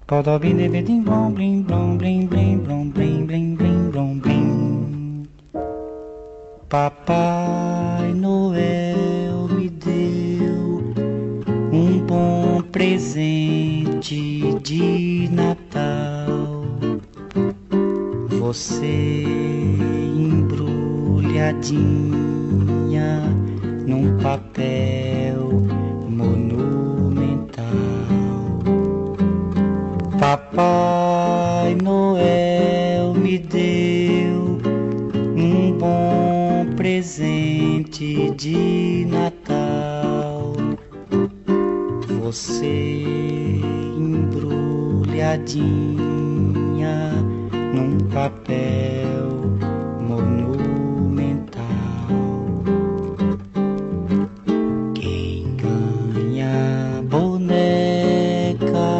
Podobim de bedim blom blim blom blim blim blom blim blim blim blom blim. Papai Noel me deu um bom presente de Natal. Você embrulhadinha num papel monumental. Papai Noel me deu um bom presente de Natal. Você embrulhadinha num papel monumental. Quem ganha boneca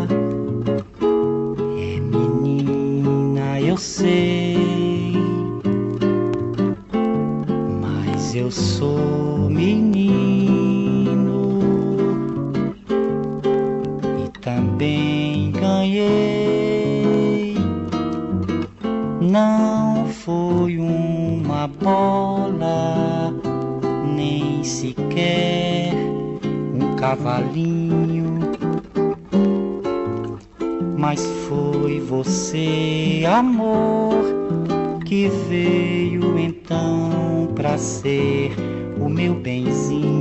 é menina, eu sei, mas eu sou menino e também ganhei. Não foi uma bola, nem sequer um cavalinho, mas foi você, amor, que veio então pra ser o meu benzinho.